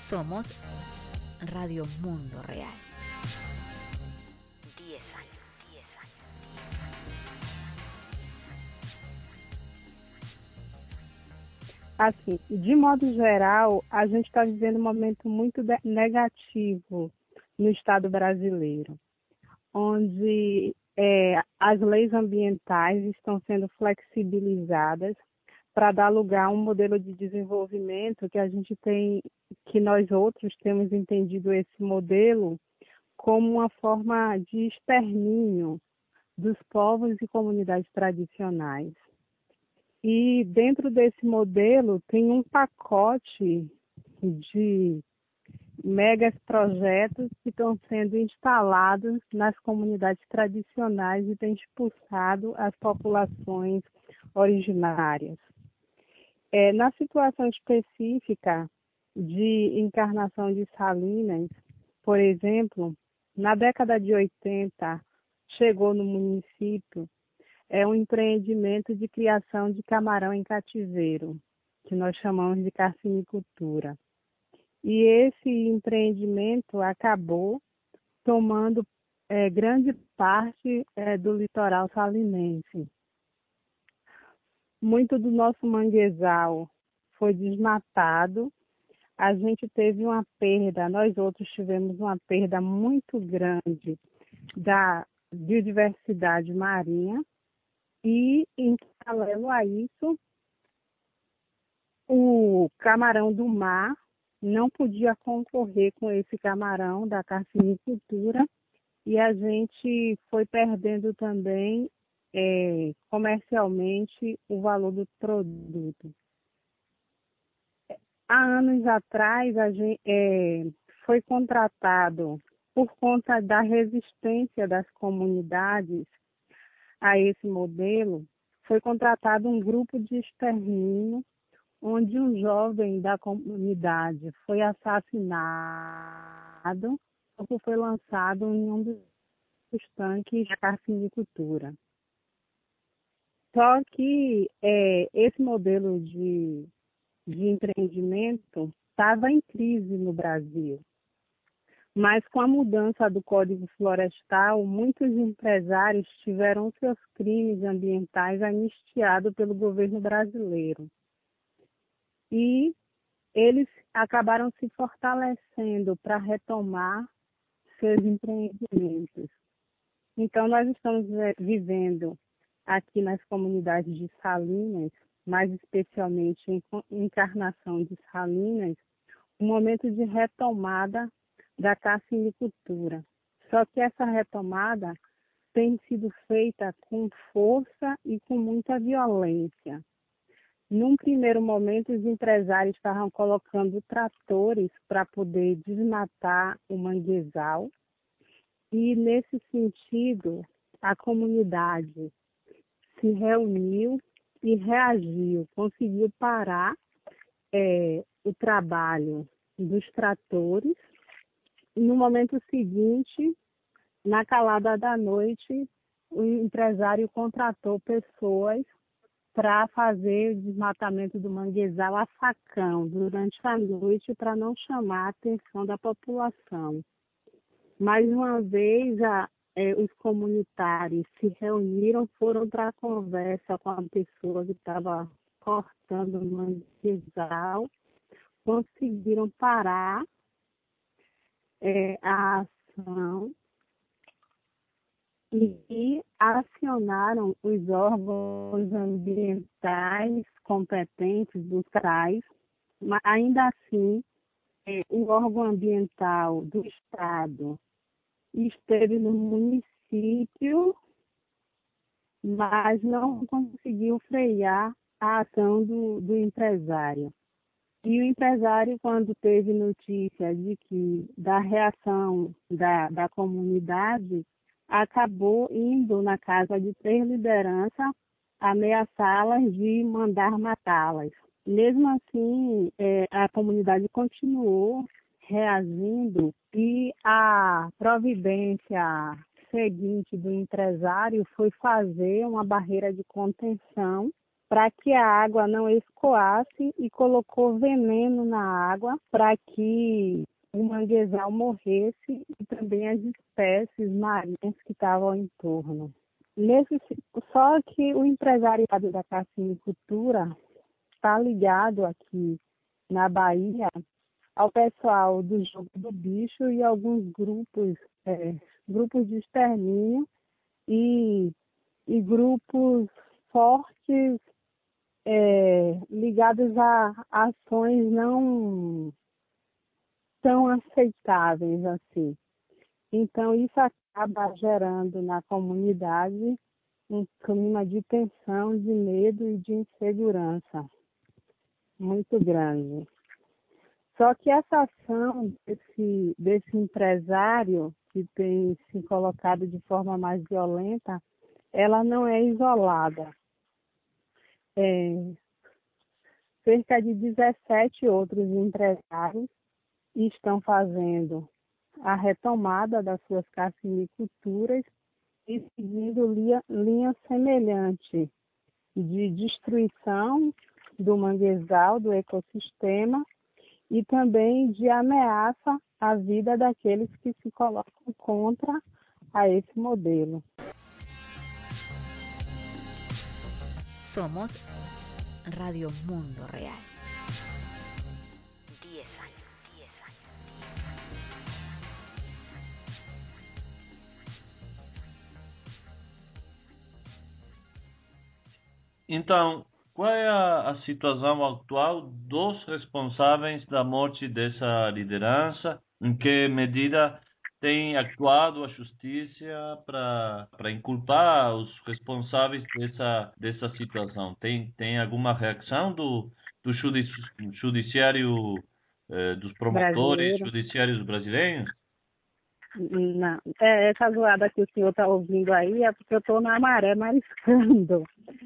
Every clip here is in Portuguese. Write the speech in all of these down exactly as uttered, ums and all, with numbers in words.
Somos Radio Mundo Real. Diez años, diez años. Assim, de modo geral, a gente está vivendo um momento muito de- negativo no Estado brasileiro, onde é, as leis ambientais estão sendo flexibilizadas para dar lugar a um modelo de desenvolvimento que a gente tem, que nós outros temos entendido esse modelo como uma forma de extermínio dos povos e comunidades tradicionais. E dentro desse modelo tem um pacote de megas projetos que estão sendo instalados nas comunidades tradicionais e têm expulsado as populações originárias. É, na situação específica de encarnação de Salinas, por exemplo, na década de oitenta, chegou no município é um empreendimento de criação de camarão em cativeiro, que nós chamamos de carcinicultura. E esse empreendimento acabou tomando é, grande parte é, do litoral salinense. Muito do nosso manguezal foi desmatado. A gente teve uma perda, nós outros tivemos uma perda muito grande da biodiversidade marinha. E, em paralelo a isso, o camarão do mar não podia concorrer com esse camarão da carcinicultura e a gente foi perdendo também é, comercialmente o valor do produto. Há anos atrás, a gente, é, foi contratado, por conta da resistência das comunidades a esse modelo, foi contratado um grupo de extermínio, onde um jovem da comunidade foi assassinado, ou foi lançado em um dos tanques da carcinicultura. Só que é, esse modelo de, de empreendimento estava em crise no Brasil. Mas com a mudança do Código Florestal, muitos empresários tiveram seus crimes ambientais anistiados pelo governo brasileiro. E eles acabaram se fortalecendo para retomar seus empreendimentos. Então, nós estamos vivendo aqui nas comunidades de Salinas, mais especialmente em Encarnação de Salinas, um momento de retomada da carcinicultura. Só que essa retomada tem sido feita com força e com muita violência. Num primeiro momento, os empresários estavam colocando tratores para poder desmatar o manguezal e, nesse sentido, a comunidade se reuniu e reagiu, conseguiu parar é, o trabalho dos tratores. No momento seguinte, na calada da noite, o empresário contratou pessoas para fazer o desmatamento do manguezal a facão durante a noite para não chamar a atenção da população. Mais uma vez, a, eh, os comunitários se reuniram, foram para a conversa com a pessoa que estava cortando o manguezal, conseguiram parar É, a ação e acionaram os órgãos ambientais competentes dos C R A S, mas ainda assim, é, o órgão ambiental do Estado esteve no município, mas não conseguiu frear a ação do, do empresário. E o empresário, quando teve notícia de que da reação da, da comunidade, acabou indo na casa de três lideranças ameaçá-las de mandar matá-las. Mesmo assim, é, a comunidade continuou reagindo e a providência seguinte do empresário foi fazer uma barreira de contenção para que a água não escoasse e colocou veneno na água para que o manguezal morresse e também as espécies marinhas que estavam em torno. Nesse, só que o empresariado da carcinicultura está ligado aqui na Bahia ao pessoal do jogo do bicho e alguns grupos, é, grupos de extermínio e, e grupos fortes é, ligados a ações não tão aceitáveis assim. Então, isso acaba gerando na comunidade um clima de tensão, de medo e de insegurança muito grande. Só que essa ação desse, desse empresário que tem se colocado de forma mais violenta, ela não é isolada. É, cerca de dezessete outros empresários estão fazendo a retomada das suas carciniculturas e seguindo linha, linha semelhante de destruição do manguezal, do ecossistema, e também de ameaça à vida daqueles que se colocam contra a esse modelo. Somos Radio Mundo Real. Diez años. Diez años. Então, qual é a, a situação atual dos responsáveis da morte dessa liderança? Em que medida tem actuado a justiça para para inculpar os responsáveis dessa dessa situação? Tem tem alguma reação do do judici judiciário eh, dos promotores Brasileiro. judiciários brasileiros? Não. É, essa zoada que o senhor está ouvindo aí é porque eu estou na maré mariscando.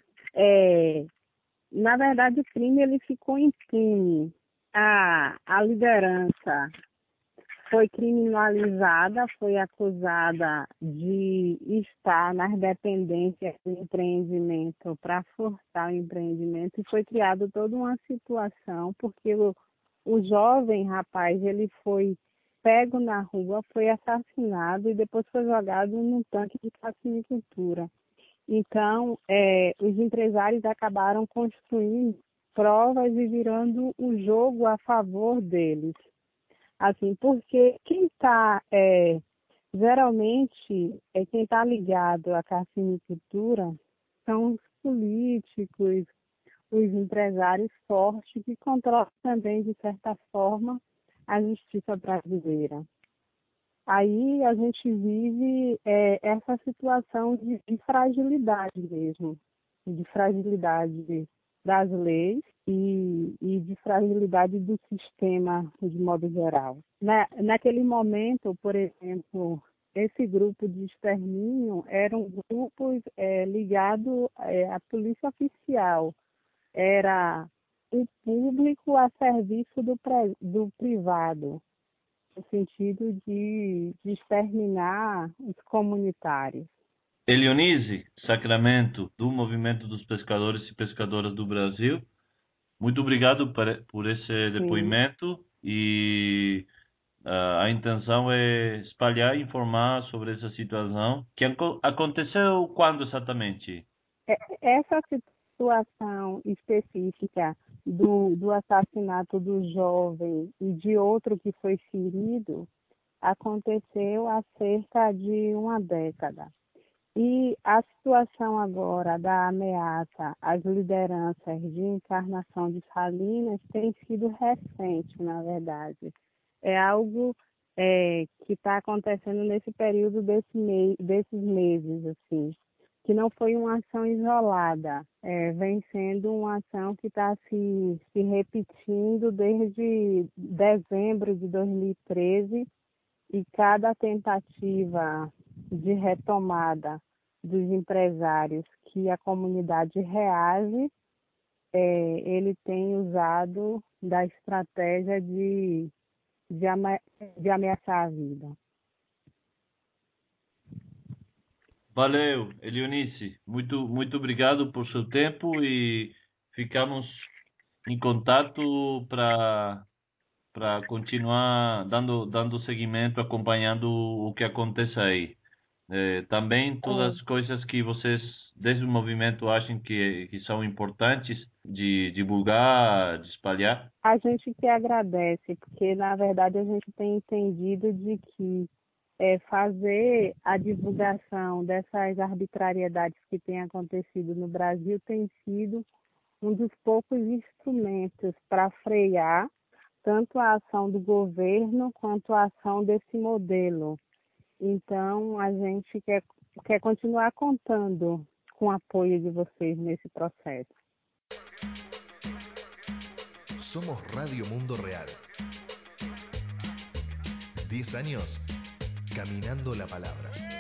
É, na verdade, o crime ele ficou impune. A, a liderança foi criminalizada, foi acusada de estar nas dependências do empreendimento para forçar o empreendimento e foi criada toda uma situação, porque o, o jovem rapaz ele foi pego na rua, foi assassinado e depois foi jogado num tanque de carcinicultura. Então, é, os empresários acabaram construindo provas e virando o jogo a favor deles. Assim, porque quem está, é, geralmente, é quem está ligado à carcinicultura são os políticos, os empresários fortes que controlam também, de certa forma, a justiça brasileira. Aí a gente vive é, essa situação de, de fragilidade mesmo, de fragilidade das leis e, e de fragilidade do sistema de modo geral. Na, naquele momento, por exemplo, esse grupo de extermínio eram grupos é, ligados é, à polícia oficial, era o público a serviço do, do privado, no sentido de, de exterminar os comunitários. Elionise Sacramento, do Movimento dos Pescadores e Pescadoras do Brasil, muito obrigado por, por esse depoimento. Sim. E uh, a intenção é espalhar e informar sobre essa situação. Que aconteceu quando exatamente? Essa situação específica do, do assassinato do jovem e de outro que foi ferido aconteceu há cerca de uma década. E a situação agora da ameaça às lideranças de encarnação de Salinas tem sido recente, na verdade. É algo é, que está acontecendo nesse período desse mei, desses meses, assim, que não foi uma ação isolada, é, vem sendo uma ação que está se, se repetindo desde dezembro de dois mil e treze, e cada tentativa de retomada dos empresários que a comunidade reage, é, ele tem usado da estratégia de, de, ame, de ameaçar a vida. Valeu, Elionice. Muito, muito obrigado por seu tempo e ficamos em contato para para continuar dando, dando seguimento, acompanhando o que acontece aí. Eh, também todas É, as coisas que vocês, desde o movimento, acham que, que são importantes de divulgar, de espalhar. a gente que agradece, porque na verdade a gente tem entendido de que é, fazer a divulgação dessas arbitrariedades que têm acontecido no Brasil tem sido um dos poucos instrumentos para frear tanto a ação do governo quanto a ação desse modelo. Então, a gente quer, quer continuar contando com o apoio de vocês nesse processo. Somos Radio Mundo Real. Diez años caminando la palabra.